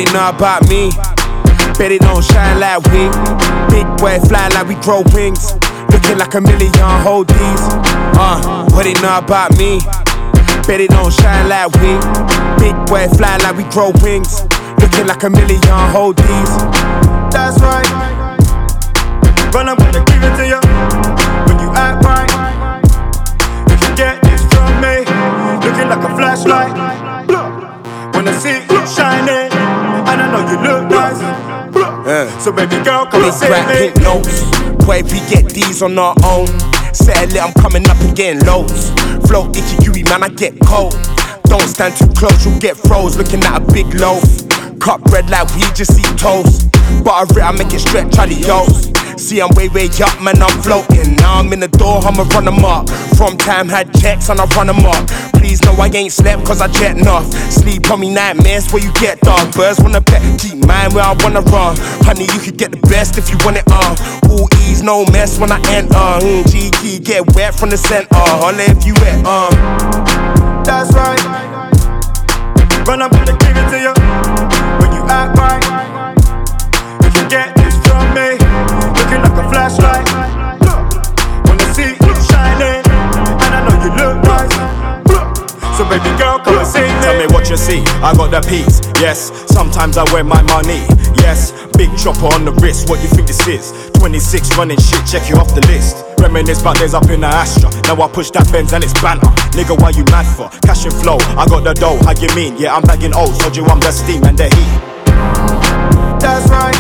they know about me? Bet they don't shine like we. Big boy fly like we grow wings. Looking like a million whole D's. What they know about me? Bet they don't shine like we. Big boy fly like we grow wings. Looking like a million whole D's. That's right. Run up and give it to you. When you act right, you can get this from me. Looking like a flashlight. When I see you shining, and I know you look nice. So baby girl, come and save me. Big notes, boy, we get these on our own. Settle it, I'm coming up and getting loads. Flow itchy, gooey, man, I get cold. Don't stand too close, you'll get froze. Looking at a big loaf. Cut bread like we just eat toast. Butter it, I make it stretch, adios. See, I'm way up, man, I'm floating. Now I'm in the door, I'ma run them up. From time had checks and I run them up. Please know I ain't slept cause I jetting off. Sleep on me nightmares where you get dark. Birds wanna pet, keep mine where I wanna run. Honey, you could get the best if you want it all ease, no mess when I enter. G-key, get wet from the center. Holla if you wet, That's right. Run up and give it to you. When you act right, you can get this from me. Looking like a flashlight. When I see you shining, and I know you look nice. So baby girl, come and see me. Tell me what you see, I got the peas. Yes, sometimes I wear my money. Yes, big chopper on the wrist, what you think this is? 26 running shit, check you off the list. Reminisce about days up in the Astra. Now I push that Benz and it's banter. Nigga, why you mad for? Cash and flow, I got the dough, how you mean? Yeah, I'm bagging O's, told you I'm the steam and the heat. That's right.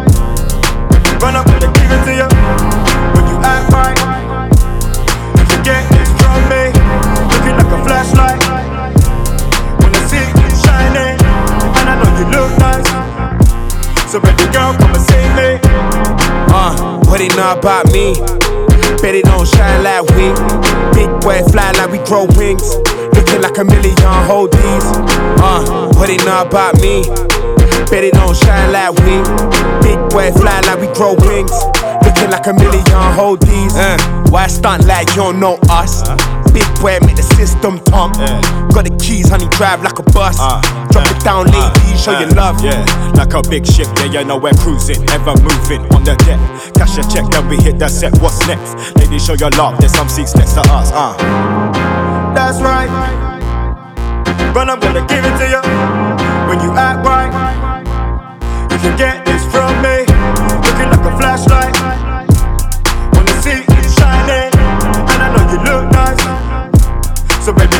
Run up and give it to you. When you act right, you can get this from me. Looking like a flashlight. When I see you shining, and I know you look nice. So baby girl, come and save me. What they know about me? Bet they don't shine like we. Big boy fly like we grow wings. Looking like a million whole D's. What they know about me? Bet they don't shine like we. Big boy fly like we grow wings. Looking like a million whole D's. Why stunt like you don't know us? Big boy make the system thump. Got the keys, honey, drive like a bus. Drop it down, lady, show your love. Yeah, like a big ship, yeah, you know we're cruising, ever moving on the deck. Cash a check, then we hit the set, what's next? Lady, show your love, there's some seats next to us, That's right. Run up, gonna give it to you. When you act right, you can get this from me. Looking like a flashlight. When I see you shining, and I know you look nice. So baby